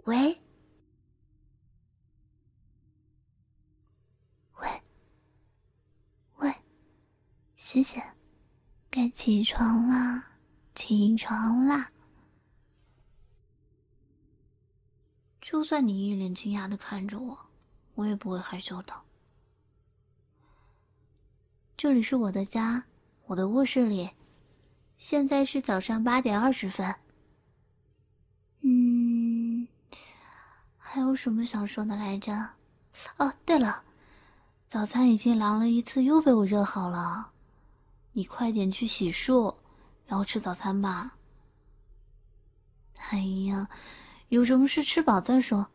喂？喂？喂？谢谢，该起床啦，起床啦！就算你一脸惊讶地看着我，我也不会害羞的。这里是我的家，我的卧室里，现在是早上8点20分。还有什么想说的来着？哦，对了，早餐已经凉了一次，又被我热好了。你快点去洗漱，然后吃早餐吧。哎呀，有什么事吃饱再说。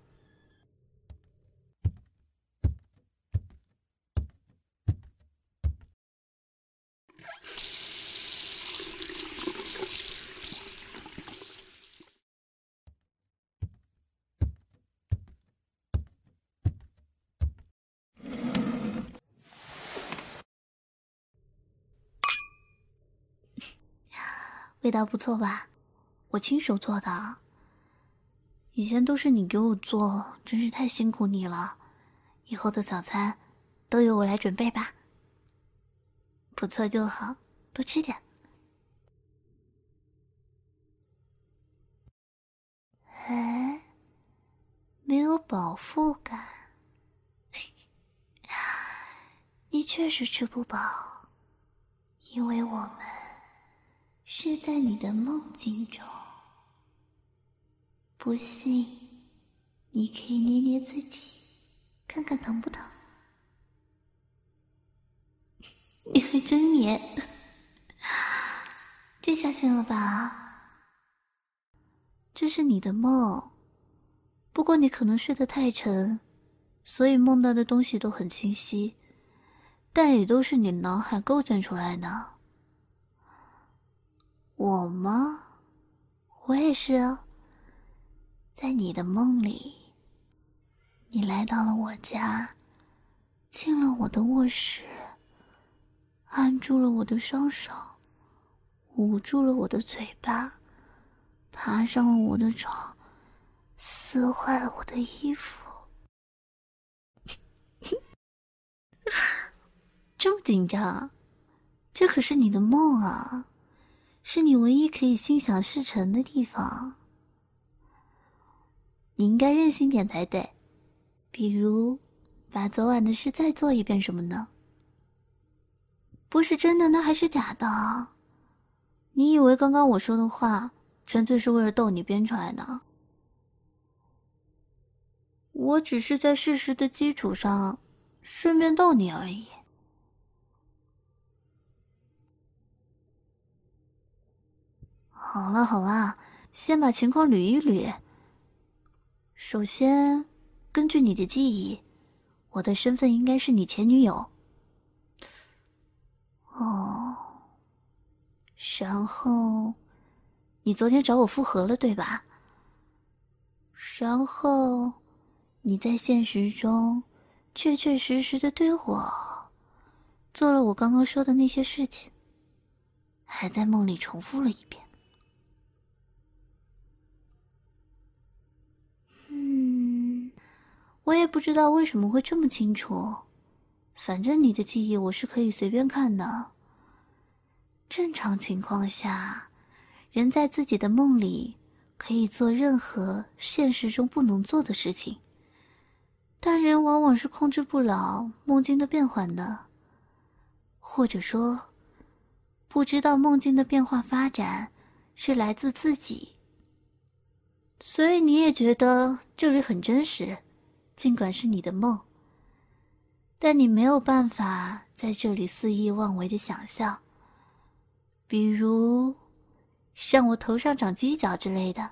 味道不错吧？我亲手做的。以前都是你给我做，真是太辛苦你了。以后的早餐都由我来准备吧。不错就好，多吃点。哎，没有饱腹感。你确实吃不饱，因为我们是在你的梦境中。不信，你可以捏捏自己，看看疼不疼。你还真黏，这下行了吧？这是你的梦，不过你可能睡得太沉，所以梦到的东西都很清晰，但也都是你脑海构建出来的。我吗？我也是啊。在你的梦里，你来到了我家，进了我的卧室，按住了我的双手，捂住了我的嘴巴，爬上了我的床，撕坏了我的衣服。这么紧张？这可是你的梦啊，是你唯一可以心想事成的地方。你应该任性点才对，比如把昨晚的事再做一遍什么呢？不是真的，那还是假的？你以为刚刚我说的话纯粹是为了逗你编出来的？我只是在事实的基础上顺便逗你而已。好了好了，先把情况捋一捋。首先，根据你的记忆，我的身份应该是你前女友。哦，然后你昨天找我复合了，对吧？然后你在现实中确确实实的对我做了我刚刚说的那些事情，还在梦里重复了一遍。我也不知道为什么会这么清楚，反正你的记忆我是可以随便看的。正常情况下，人在自己的梦里可以做任何现实中不能做的事情，但人往往是控制不了梦境的变换的，或者说不知道梦境的变化发展是来自自己。所以你也觉得这里很真实，尽管是你的梦，但你没有办法在这里肆意妄为的想象，比如让我头上长犄角之类的。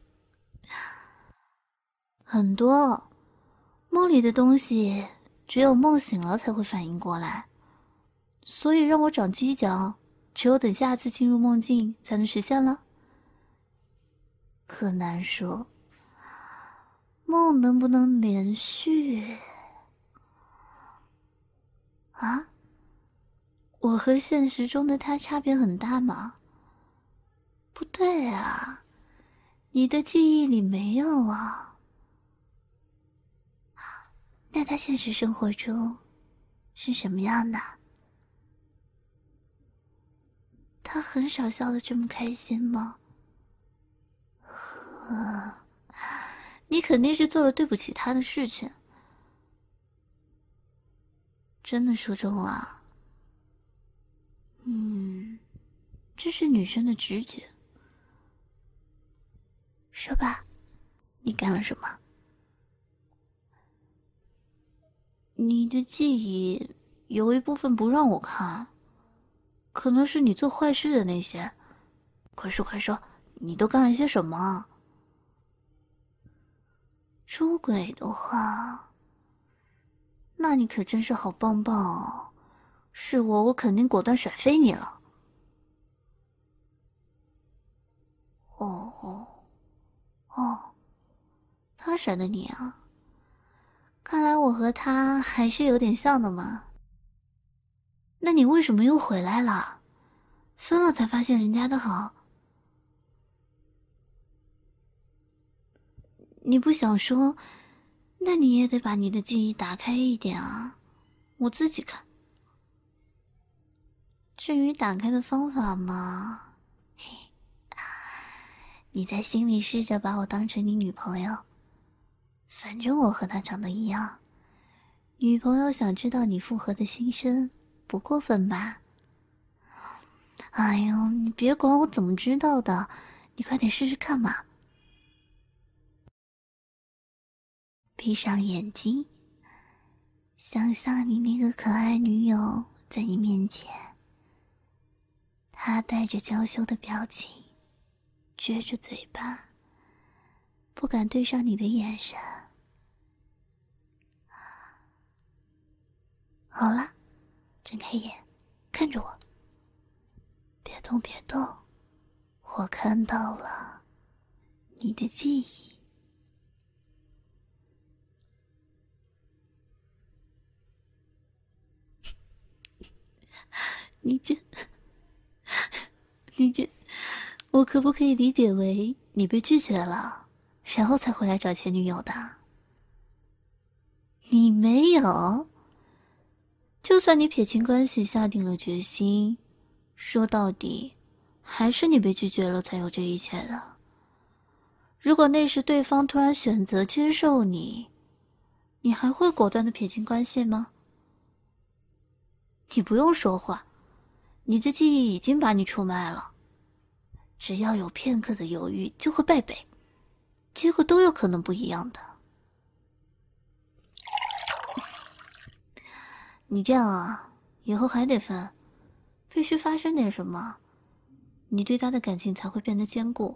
很多梦里的东西只有梦醒了才会反应过来，所以让我长犄角只有等下次进入梦境才能实现了。可难说，梦能不能连续啊？我和现实中的他差别很大吗？不对啊，你的记忆里没有啊。 那他现实生活中是什么样的？他很少笑得这么开心吗？你肯定是做了对不起他的事情。真的说中了。这是女生的直觉。说吧，你干了什么？你的记忆有一部分不让我看，可能是你做坏事的那些。快说快说，你都干了些什么？出轨的话，那你可真是好棒棒哦！是我肯定果断甩飞你了。哦，他甩的你啊？看来我和他还是有点像的嘛。那你为什么又回来了？分了才发现人家的好。你不想说，那你也得把你的记忆打开一点啊，我自己看。至于打开的方法嘛，你在心里试着把我当成你女朋友，反正我和她长得一样，女朋友想知道你复合的心声，不过分吧？哎呦，你别管我怎么知道的，你快点试试看嘛。闭上眼睛，想象你那个可爱女友在你面前，她带着娇羞的表情，撅着嘴巴，不敢对上你的眼神。好了，睁开眼，看着我，别动别动，我看到了你的记忆。你这，我可不可以理解为你被拒绝了，然后才回来找前女友的？你没有？就算你撇清关系，下定了决心，说到底，还是你被拒绝了才有这一切的。如果那时对方突然选择接受你，你还会果断的撇清关系吗？你不用说话，你的记忆已经把你出卖了。只要有片刻的犹豫，就会败北，结果都有可能不一样的。你这样啊，以后还得分，必须发生点什么，你对他的感情才会变得坚固。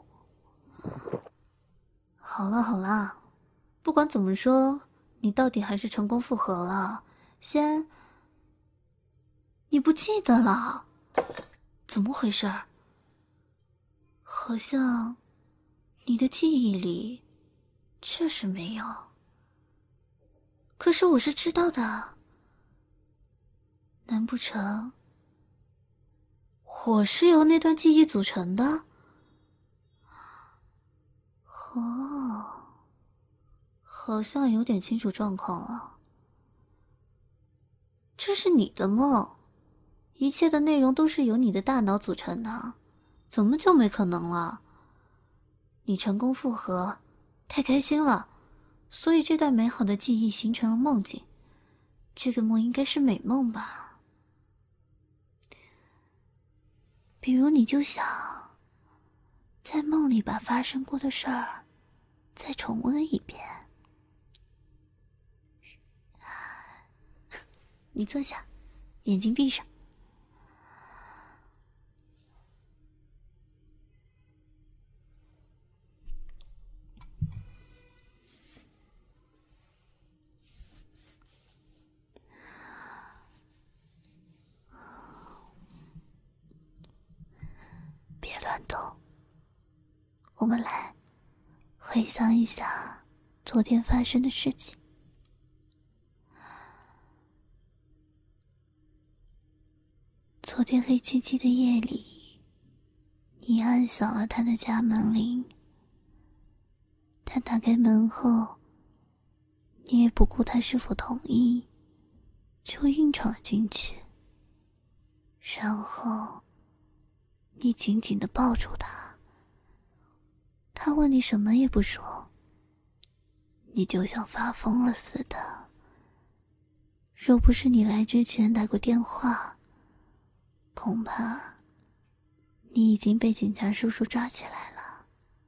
好了好了，不管怎么说，你到底还是成功复合了。你不记得了？怎么回事？好像你的记忆里确实没有，可是我是知道的。难不成我是由那段记忆组成的？哦，好像有点清楚状况了。这是你的梦，一切的内容都是由你的大脑组成的，怎么就没可能了？你成功复合，太开心了，所以这段美好的记忆形成了梦境。这个梦应该是美梦吧？比如你就想在梦里把发生过的事儿再重温一遍。你坐下，眼睛闭上。别乱动，我们来回想一下昨天发生的事情。昨天黑漆漆的夜里，你按响了他的家门铃。他打开门后， 你也不顾他是否同意，就硬闯了进去。然后你紧紧地抱住他，他问你什么也不说，你就像发疯了似的。若不是你来之前打过电话，恐怕你已经被警察叔叔抓起来了。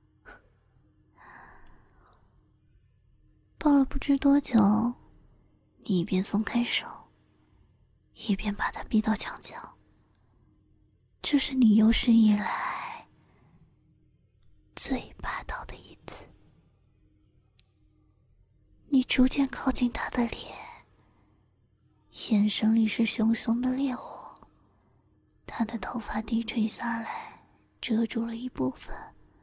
抱了不知多久，你一边松开手，一边把他逼到墙角。这是你有史以来最霸道的一次。你逐渐靠近他的脸，眼神里是熊熊的烈火，他的头发低垂下来，遮住了一部分。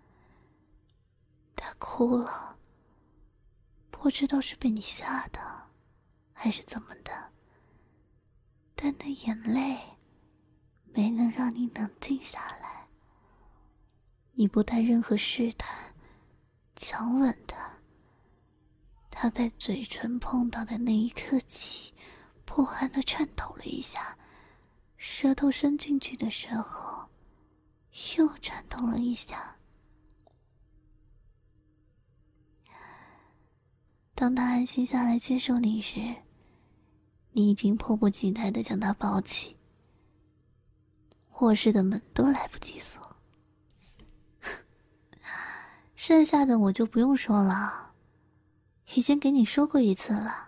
他哭了，不知道是被你吓的还是怎么的，但那眼泪没能让你冷静下来。你不带任何试探，强吻他在嘴唇碰到的那一刻起，不安地颤抖了一下，舌头伸进去的时候又颤抖了一下。当他安心下来接受你时，你已经迫不及待地将他抱起，卧室的门都来不及锁。剩下的我就不用说了，已经给你说过一次了。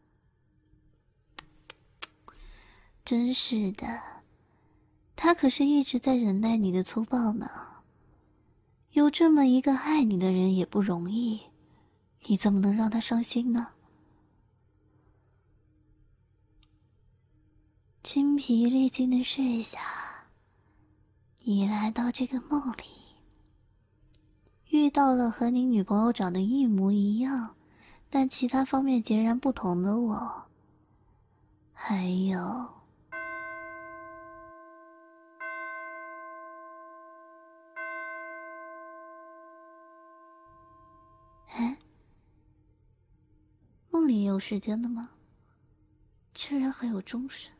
真是的，他可是一直在忍耐你的粗暴呢。有这么一个爱你的人也不容易，你怎么能让他伤心呢？精疲力尽的睡下，你来到这个梦里，遇到了和你女朋友长得一模一样，但其他方面截然不同的我。还有梦里也有时间的吗？居然还有钟声。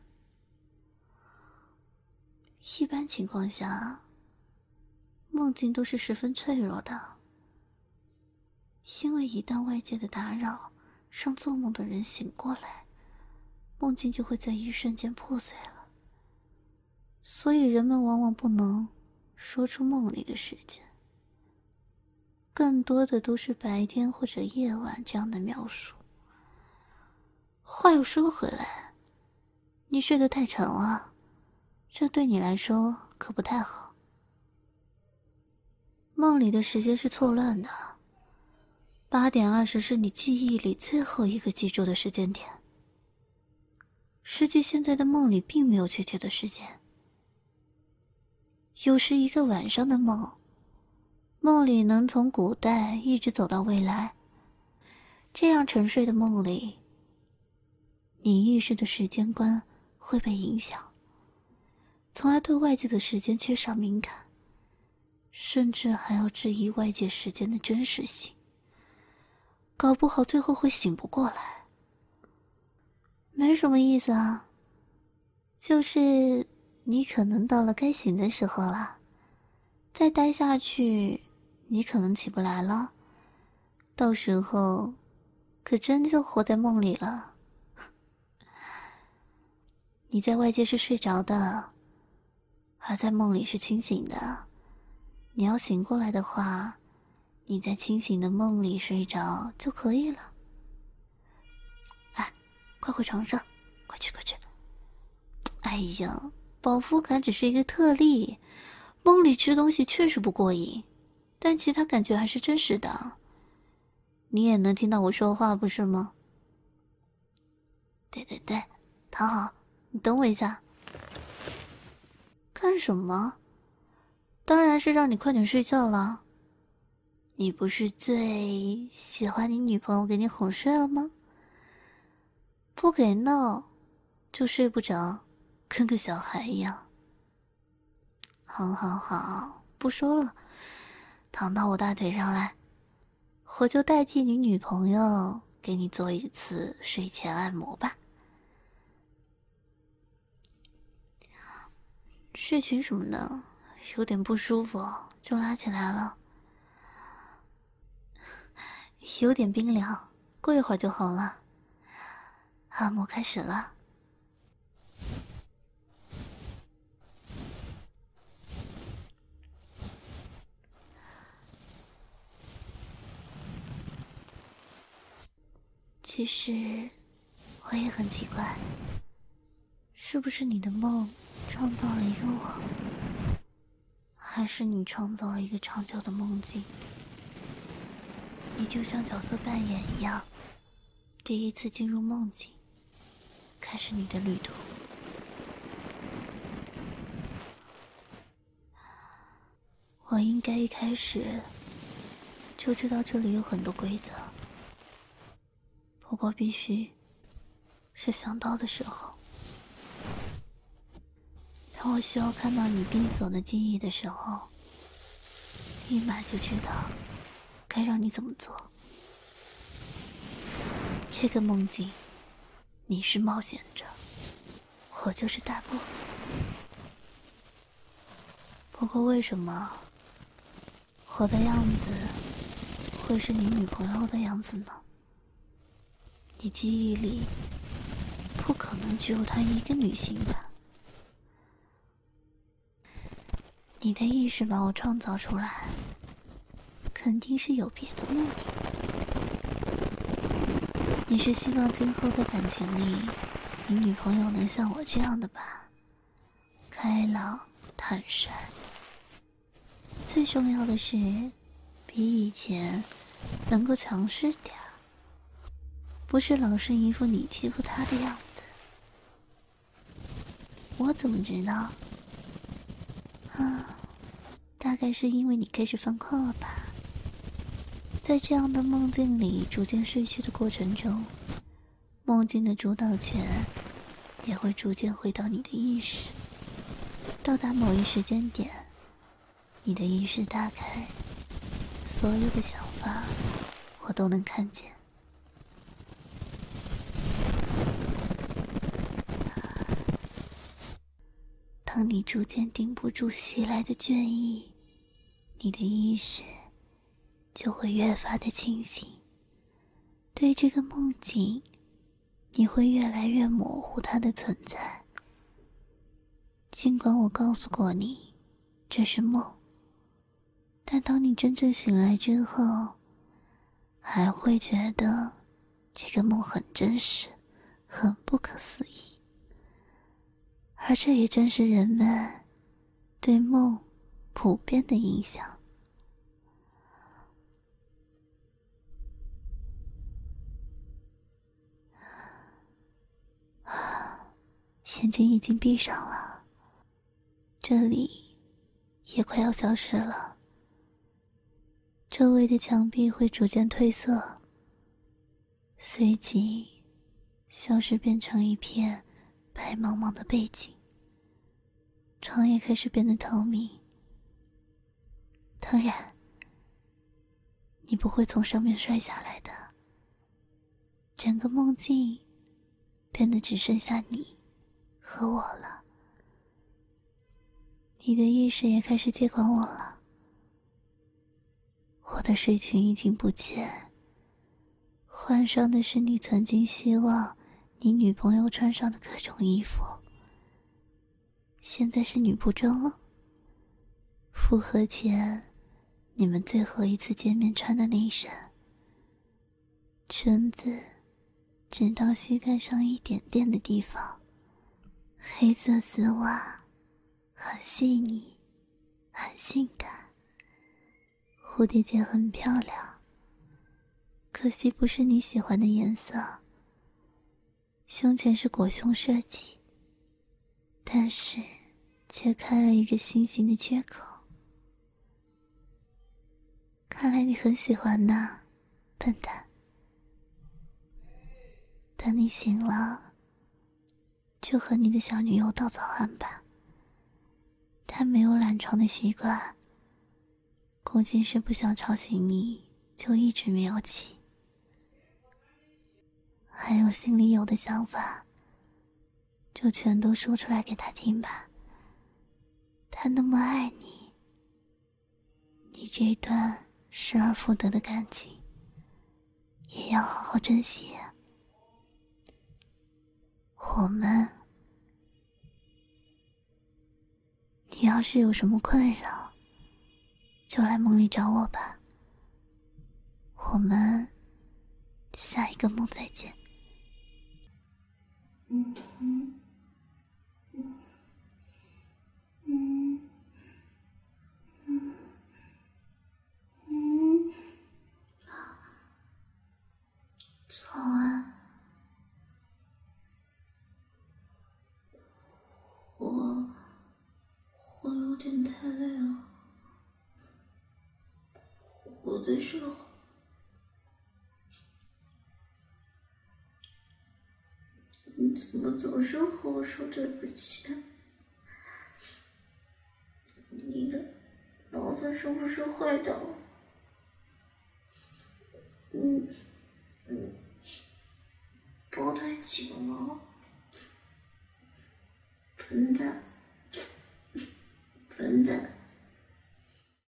一般情况下，梦境都是十分脆弱的，因为一旦外界的打扰让做梦的人醒过来，梦境就会在一瞬间破碎了。所以人们往往不能说出梦里的时间，更多的都是白天或者夜晚这样的描述。话又说回来，你睡得太沉了，这对你来说可不太好。梦里的时间是错乱的，8点20是你记忆里最后一个记住的时间点。实际现在的梦里并没有确切的时间，有时一个晚上的梦，梦里能从古代一直走到未来。这样沉睡的梦里，你意识的时间观会被影响，从而对外界的时间缺少敏感，甚至还要质疑外界时间的真实性，搞不好最后会醒不过来。没什么意思啊，就是你可能到了该醒的时候了，再待下去你可能起不来了，到时候可真就活在梦里了。你在外界是睡着的，而在梦里是清醒的。你要醒过来的话，你在清醒的梦里睡着就可以了。哎，快回床上，快去快去。哎呀，饱腹感只是一个特例，梦里吃东西确实不过瘾，但其他感觉还是真实的。你也能听到我说话不是吗？对对对，躺好，你等我一下。干什么？当然是让你快点睡觉了。你不是最喜欢你女朋友给你哄睡了吗？不给闹，就睡不着，跟个小孩一样。好好好，不说了，躺到我大腿上来，我就代替你女朋友给你做一次睡前按摩吧。睡裙什么的有点不舒服，就拉起来了。有点冰凉，过一会儿就好了。按摩开始了。其实我也很奇怪，是不是你的梦创造了一个我，还是你创造了一个长久的梦境？你就像角色扮演一样，第一次进入梦境，开始你的旅途。我应该一开始就知道这里有很多规则，不过必须是想到的时候。当我需要看到你闭锁的记忆的时候，立马就知道该让你怎么做。这个梦境，你是冒险者，我就是大 boss。不过为什么我的样子会是你女朋友的样子呢？你记忆里不可能只有她一个女性吧？你的意识把我创造出来，肯定是有别的目的。你是希望今后在感情里，你女朋友能像我这样的吧？开朗、坦率。最重要的是，比以前能够强势点儿，不是老是一副你欺负她的样子。我怎么知道？大概是因为你开始犯困了吧？在这样的梦境里逐渐睡去的过程中，梦境的主导权也会逐渐回到你的意识。到达某一时间点，你的意识打开，所有的想法我都能看见。当你逐渐顶不住袭来的倦意，你的意识就会越发的清醒。对这个梦境，你会越来越模糊它的存在。尽管我告诉过你这是梦，但当你真正醒来之后，还会觉得这个梦很真实，很不可思议。而这也正是人们对梦普遍的印象。眼睛已经闭上了，这里也快要消失了。周围的墙壁会逐渐褪色，随即消失变成一片白茫茫的背景。床也开始变得透明。当然，你不会从上面摔下来的。整个梦境变得只剩下你和我了。你的意识也开始接管我了。我的睡裙已经不见，换上的是你曾经希望你女朋友穿上的各种衣服。现在是女仆装了。复合前你们最后一次见面穿的那身，裙子直到膝盖上一点点的地方，黑色丝袜，很细腻，很性感。蝴蝶结很漂亮，可惜不是你喜欢的颜色。胸前是裹胸设计，但是却开了一个心形的缺口。看来你很喜欢呢，笨蛋。等你醒了，就和你的小女友道早安吧。她没有懒床的习惯，估计是不想吵醒你，就一直没有起。 还有心里有的想法，就全都说出来给他听吧。他那么爱你，你这一段失而复得的感情也要好好珍惜啊。我们，你要是有什么困扰，就来梦里找我吧。我们下一个梦再见。早安。我有点太累了，我再睡会儿。你怎么总是和我说对不起？你的脑子是不是坏掉了？抱太紧了，笨蛋，笨蛋。